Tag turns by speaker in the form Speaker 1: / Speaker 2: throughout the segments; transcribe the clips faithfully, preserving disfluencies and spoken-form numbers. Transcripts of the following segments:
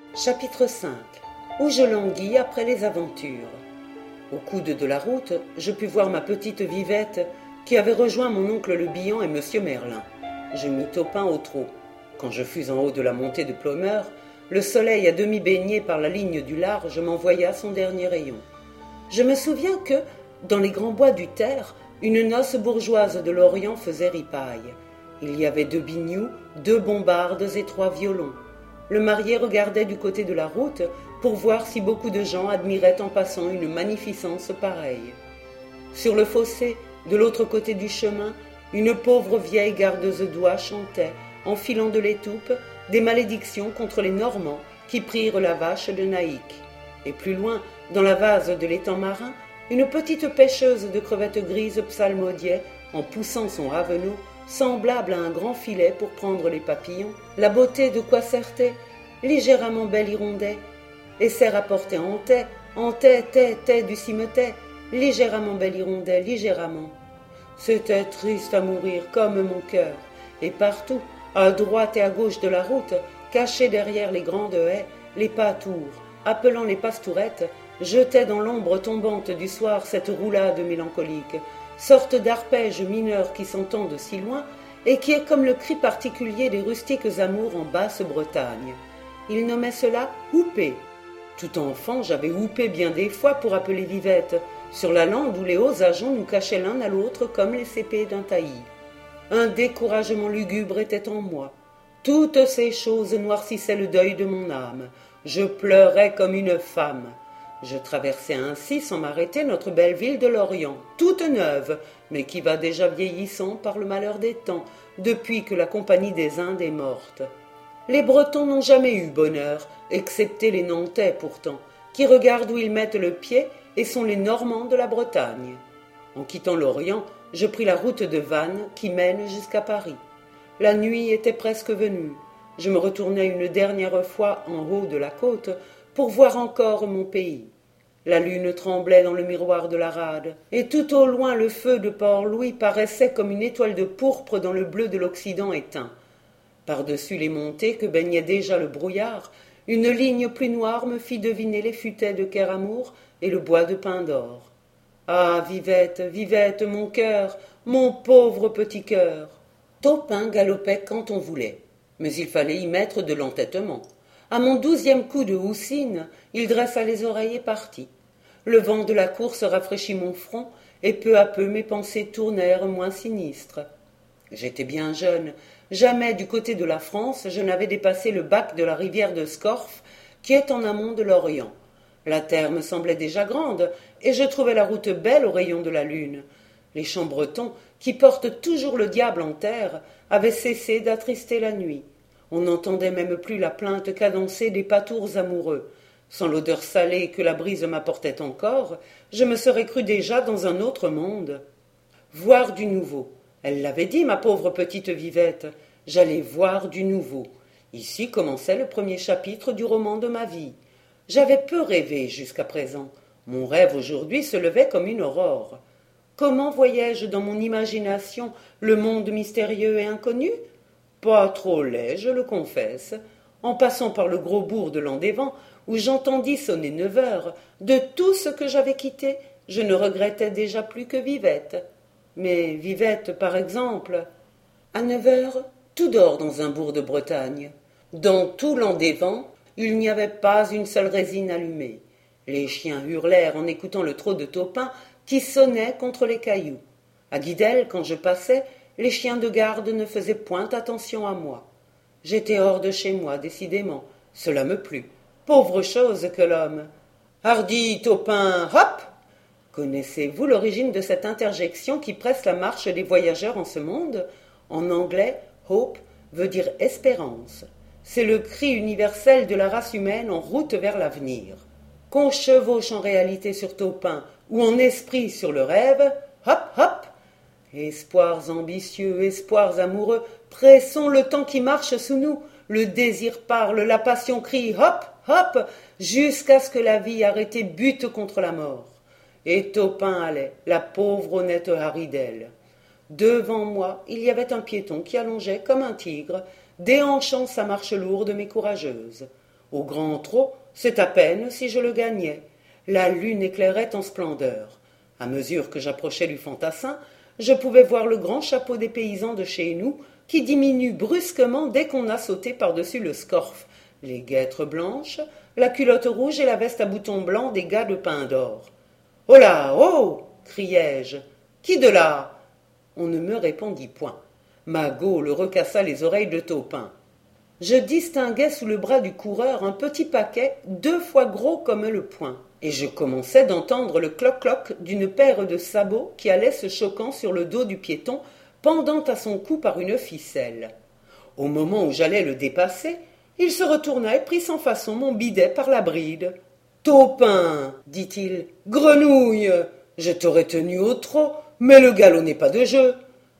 Speaker 1: Chapitre cinq. Où je languis après les aventures. Au coude de la route, je pus voir ma petite Vivette qui avait rejoint mon oncle Le Bihan et monsieur Merlin. Je mis Taupin au trot. Quand je fus en haut de la montée de Plomeur, le soleil à demi baigné par la ligne du large m'envoya son dernier rayon. Je me souviens que, dans les grands bois du Terre, une noce bourgeoise de l'Orient faisait ripaille. Il y avait deux binious, deux bombardes et trois violons. Le marié regardait du côté de la route pour voir si beaucoup de gens admiraient en passant une magnificence pareille. Sur le fossé, de l'autre côté du chemin, une pauvre vieille gardeuse d'oie chantait, en filant de l'étoupe, des malédictions contre les Normands qui prirent la vache de Naïk. Et plus loin, dans la vase de l'étang marin, une petite pêcheuse de crevettes grises psalmodiait, en poussant son ravenot, semblable à un grand filet pour prendre les papillons, la beauté de quoi certait, légèrement belle hirondelle, et s'est rapporté en tête, en tête, tête, tête du cimetais, légèrement belle hirondelle, légèrement. C'était triste à mourir comme mon cœur, et partout, à droite et à gauche de la route, cachés derrière les grandes haies, les pâtours, appelant les pastourettes, jetaient dans l'ombre tombante du soir cette roulade mélancolique, sorte d'arpège mineur qui s'entend de si loin et qui est comme le cri particulier des rustiques amours en Basse-Bretagne. Ils nommaient cela « houpé ». Tout enfant, j'avais houpé bien des fois pour appeler Vivette, sur la lande où les hauts ajoncs nous cachaient l'un à l'autre comme les sépées d'un taillis. Un découragement lugubre était en moi. Toutes ces choses noircissaient le deuil de mon âme. Je pleurais comme une femme. Je traversais ainsi, sans m'arrêter, notre belle ville de Lorient, toute neuve, mais qui va déjà vieillissant par le malheur des temps, depuis que la Compagnie des Indes est morte. Les Bretons n'ont jamais eu bonheur, excepté les Nantais pourtant, qui regardent où ils mettent le pied et sont les Normands de la Bretagne. En quittant l'Orient, je pris la route de Vannes qui mène jusqu'à Paris. La nuit était presque venue. Je me retournai une dernière fois en haut de la côte pour voir encore mon pays. La lune tremblait dans le miroir de la rade, et tout au loin le feu de Port-Louis paraissait comme une étoile de pourpre dans le bleu de l'Occident éteint. Par-dessus les montées que baignait déjà le brouillard, une ligne plus noire me fit deviner les futaies de Ker-Amour et le bois de pin d'or. Ah, Vivette, Vivette, mon cœur, mon pauvre petit cœur! Taupin galopait quand on voulait, mais il fallait y mettre de l'entêtement. À mon douzième coup de houssine, il dressa les oreilles et partit. Le vent de la course rafraîchit mon front, et peu à peu mes pensées tournèrent moins sinistres. J'étais bien jeune. Jamais du côté de la France je n'avais dépassé le bac de la rivière de Scorff, qui est en amont de l'Orient. La terre me semblait déjà grande, et je trouvais la route belle aux rayons de la lune. Les champs bretons, qui portent toujours le diable en terre, avaient cessé d'attrister la nuit. On n'entendait même plus la plainte cadencée des pâtours amoureux. Sans l'odeur salée que la brise m'apportait encore, je me serais cru déjà dans un autre monde. Voir du nouveau. Elle l'avait dit, ma pauvre petite Vivette. J'allais voir du nouveau. Ici commençait le premier chapitre du roman de ma vie. J'avais peu rêvé jusqu'à présent. Mon rêve aujourd'hui se levait comme une aurore. Comment voyais-je dans mon imagination le monde mystérieux et inconnu? Pas trop laid, je le confesse. En passant par le gros bourg de Landévent, où j'entendis sonner neuf heures, de tout ce que j'avais quitté, je ne regrettais déjà plus que Vivette. Mais Vivette, par exemple, à neuf heures, tout dort dans un bourg de Bretagne. Dans tout Landévent, il n'y avait pas une seule résine allumée. Les chiens hurlèrent en écoutant le trot de Taupin qui sonnait contre les cailloux. À Guidel, quand je passais, les chiens de garde ne faisaient point attention à moi. J'étais hors de chez moi, décidément. Cela me plut. Pauvre chose que l'homme. Hardi, Taupin, hop! Connaissez-vous l'origine de cette interjection qui presse la marche des voyageurs en ce monde? En anglais, hope veut dire espérance. C'est le cri universel de la race humaine en route vers l'avenir. Qu'on chevauche en réalité sur Taupin ou en esprit sur le rêve, hop, hop! Espoirs ambitieux, espoirs amoureux, pressons le temps qui marche sous nous. Le désir parle, la passion crie, hop, hop, jusqu'à ce que la vie arrêtée bute contre la mort. Et Taupin allait, la pauvre honnête Haridelle. Devant moi, il y avait un piéton qui allongeait comme un tigre, déhanchant sa marche lourde mais courageuse. Au grand trot, c'est à peine si je le gagnais. La lune éclairait en splendeur. À mesure que j'approchais du fantassin, je pouvais voir le grand chapeau des paysans de chez nous qui diminue brusquement dès qu'on a sauté par-dessus le scorf, les guêtres blanches, la culotte rouge et la veste à boutons blancs des gars de pain d'or. « Oh là, oh !» criai-je. « Qui de là ?» On ne me répondit point. Ma gaule recassa les oreilles de Taupin. Je distinguais sous le bras du coureur un petit paquet deux fois gros comme le poing, et je commençais d'entendre le cloc-cloc d'une paire de sabots qui allait se choquant sur le dos du piéton, pendant à son cou par une ficelle. Au moment où j'allais le dépasser, il se retourna et prit sans façon mon bidet par la bride. « Taupin !» dit-il. « Grenouille ! Je t'aurais tenu au trot, mais le galop n'est pas de jeu. »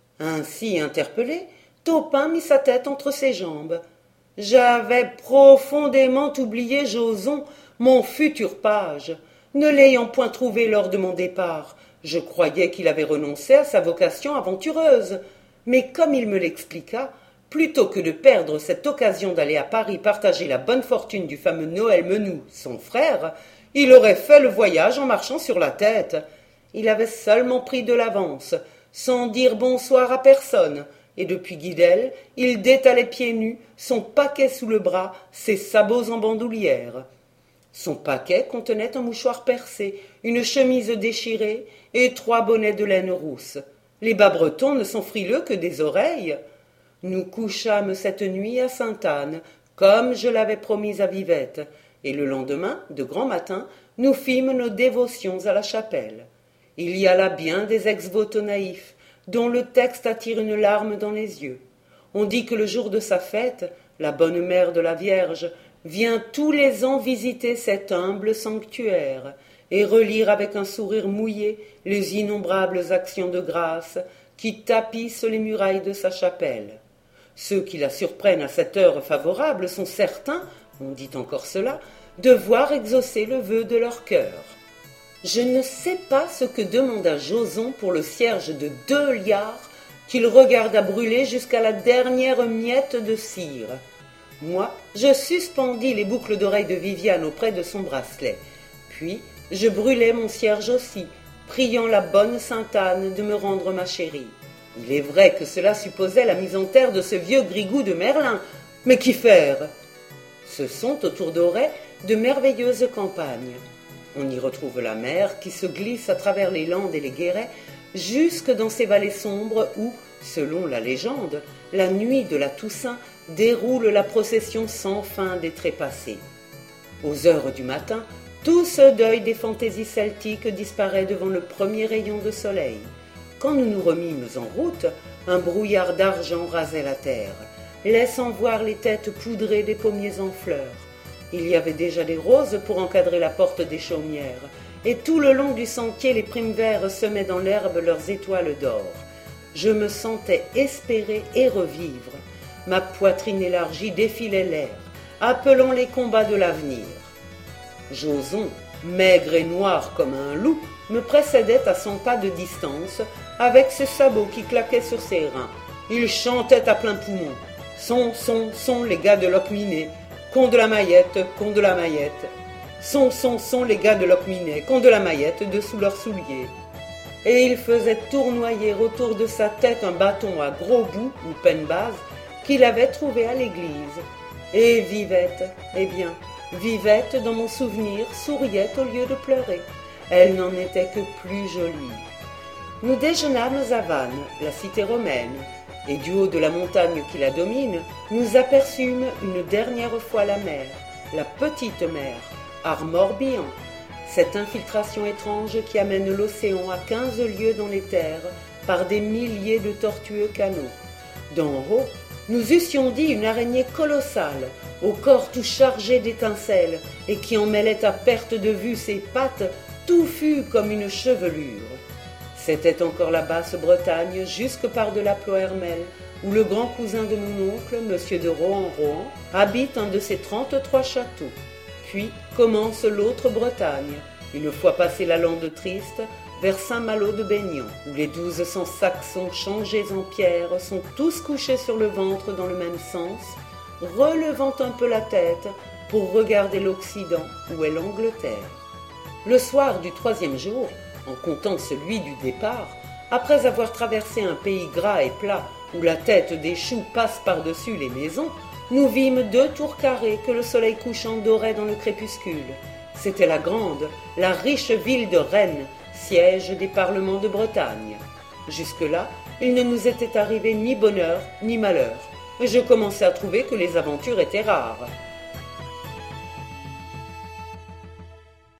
Speaker 1: Ainsi interpellé, Taupin mit sa tête entre ses jambes. J'avais profondément oublié Joson, mon futur page. Ne l'ayant point trouvé lors de mon départ, je croyais qu'il avait renoncé à sa vocation aventureuse. Mais comme il me l'expliqua, plutôt que de perdre cette occasion d'aller à Paris partager la bonne fortune du fameux Noël Menou, son frère, il aurait fait le voyage en marchant sur la tête. Il avait seulement pris de l'avance, sans dire bonsoir à personne, et depuis Guidel, il détalait pieds nus, son paquet sous le bras, ses sabots en bandoulière. Son paquet contenait un mouchoir percé, une chemise déchirée et trois bonnets de laine rousse. Les bas bretons ne sont frileux que des oreilles. Nous couchâmes cette nuit à Sainte-Anne, comme je l'avais promis à Vivette, et le lendemain, de grand matin, nous fîmes nos dévotions à la chapelle. Il y a là bien des ex-voto naïfs, dont le texte attire une larme dans les yeux. On dit que le jour de sa fête, la bonne mère de la Vierge vient tous les ans visiter cet humble sanctuaire et relire avec un sourire mouillé les innombrables actions de grâce qui tapissent les murailles de sa chapelle. Ceux qui la surprennent à cette heure favorable sont certains, on dit encore cela, de voir exaucer le vœu de leur cœur. Je ne sais pas ce que demanda Joson pour le cierge de deux liards qu'il regarda brûler jusqu'à la dernière miette de cire. Moi, je suspendis les boucles d'oreilles de Viviane auprès de son bracelet. Puis, je brûlai mon cierge aussi, priant la bonne Sainte-Anne de me rendre ma chérie. Il est vrai que cela supposait la mise en terre de ce vieux grigou de Merlin, mais qu'y faire? Ce sont autour d'Auray de merveilleuses campagnes. On y retrouve la mer qui se glisse à travers les landes et les guérets jusque dans ces vallées sombres où, selon la légende, la nuit de la Toussaint déroule la procession sans fin des trépassés. Aux heures du matin, tout ce deuil des fantaisies celtiques disparaît devant le premier rayon de soleil. Quand nous nous remîmes en route, un brouillard d'argent rasait la terre, laissant voir les têtes poudrées des pommiers en fleurs. Il y avait déjà des roses pour encadrer la porte des chaumières, et tout le long du sentier les primevères semaient dans l'herbe leurs étoiles d'or. Je me sentais espérer et revivre. Ma poitrine élargie défilait l'air, appelant les combats de l'avenir. Joson, maigre et noir comme un loup, me précédait à cent pas de distance, avec ses sabots qui claquaient sur ses reins. Il chantait à plein poumon. Son, son, son, les gars de Locminé, con de la maillette, con de la maillette. Son, son, son, les gars de Locminé, con de la maillette, dessous leurs souliers. Et il faisait tournoyer autour de sa tête un bâton à gros bout, ou peine base, qu'il avait trouvé à l'église. Et Vivette, eh bien, Vivette, dans mon souvenir, souriait au lieu de pleurer. Elle n'en était que plus jolie. Nous déjeunâmes à Vannes, la cité romaine, et du haut de la montagne qui la domine, nous aperçûmes une dernière fois la mer, la petite mer, Armor-Bihan, cette infiltration étrange qui amène l'océan à quinze lieues dans les terres par des milliers de tortueux canaux. D'en haut, nous eussions dit une araignée colossale, au corps tout chargé d'étincelles, et qui en mêlait à perte de vue ses pattes, touffues comme une chevelure. C'était encore la Basse-Bretagne, jusque par-delà Plohermel, où le grand cousin de mon oncle, monsieur de Rohan-Rohan, habite un de ses trente-trois châteaux. Puis commence l'autre Bretagne, une fois passé la lande triste, vers Saint-Malo de Baignan, où les douze cents Saxons changés en pierre sont tous couchés sur le ventre dans le même sens, relevant un peu la tête, pour regarder l'Occident où est l'Angleterre. Le soir du troisième jour, en comptant celui du départ, après avoir traversé un pays gras et plat où la tête des choux passe par-dessus les maisons, nous vîmes deux tours carrées que le soleil couchant dorait dans le crépuscule. C'était la grande, la riche ville de Rennes, siège des parlements de Bretagne. Jusque-là, il ne nous était arrivé ni bonheur ni malheur, et je commençais à trouver que les aventures étaient rares.